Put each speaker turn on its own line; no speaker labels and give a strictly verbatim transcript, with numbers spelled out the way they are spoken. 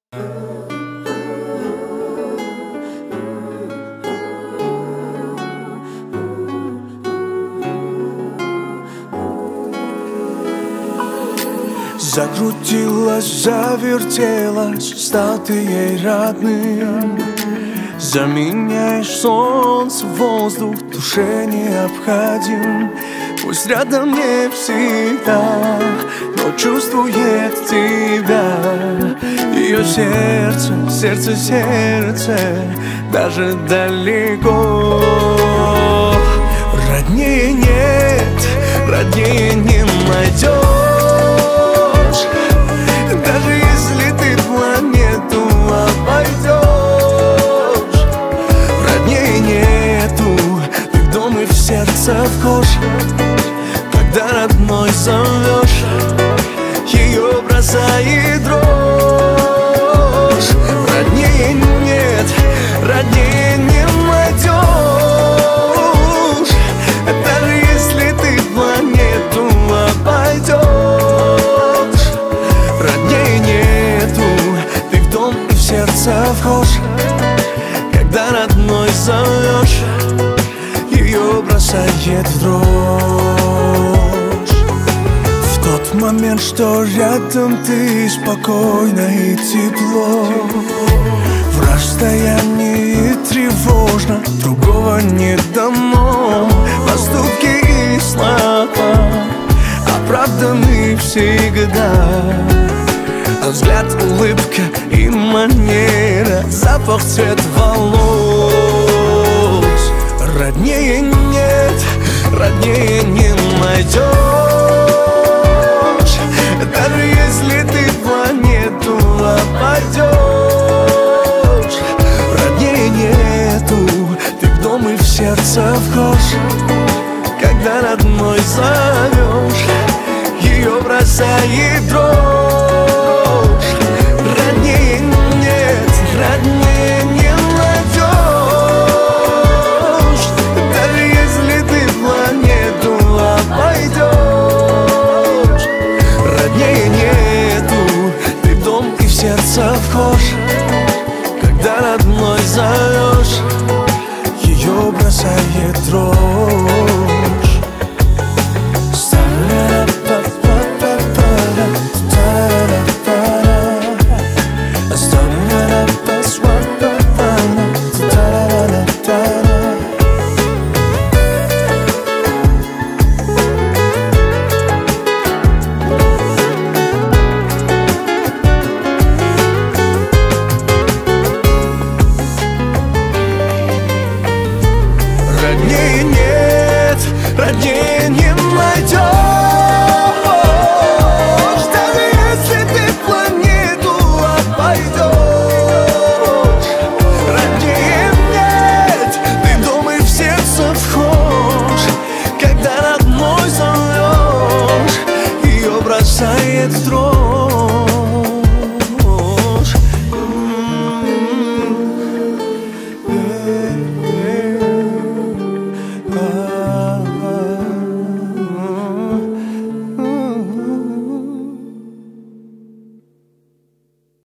Закрутилась, завертелась, стал ты ей родным. Заменяешь солнце, воздух, душе необходим. Пусть рядом не всегда, но чувствует тебя. Ее сердце, сердце, сердце, даже далеко. Роднее нет, роднее не найдешь. Даже если ты планету обойдешь, роднее нету, ты в дом и в сердце вхож. Когда родной зовешь, ее бросает дрожь. Роднее нет, роднее не найдешь. Даже если ты планету обойдешь, роднее нету, ты в дом и в сердце вхож. Когда родной зовешь, ее бросает в дрожь. В тот момент, что рядом ты, спокойно и тепло. В расстоянии тревожно, другого не дано. Поступки и слова оправданы всегда. А взгляд, улыбка и манера, запах, цвет волос. Роднее нет, роднее не найдешь. Даже если ты планету обойдешь, роднее нету, ты в дом и в сердце вхож. Когда родной зовешь, ее бросает дрожь. Роднее нет, роднее не найдешь. Даже если ты планету обойдешь, роднее нету, ты в дом и в сердце вхож. Когда родной зовешь, ее бросает дрожь. Роднее нет, роднее не найдешь. Даже если ты планету обойдешь, роднее нет, ты в дом и в сердце вхож. Когда родной зовешь, ее бросает в дрожь.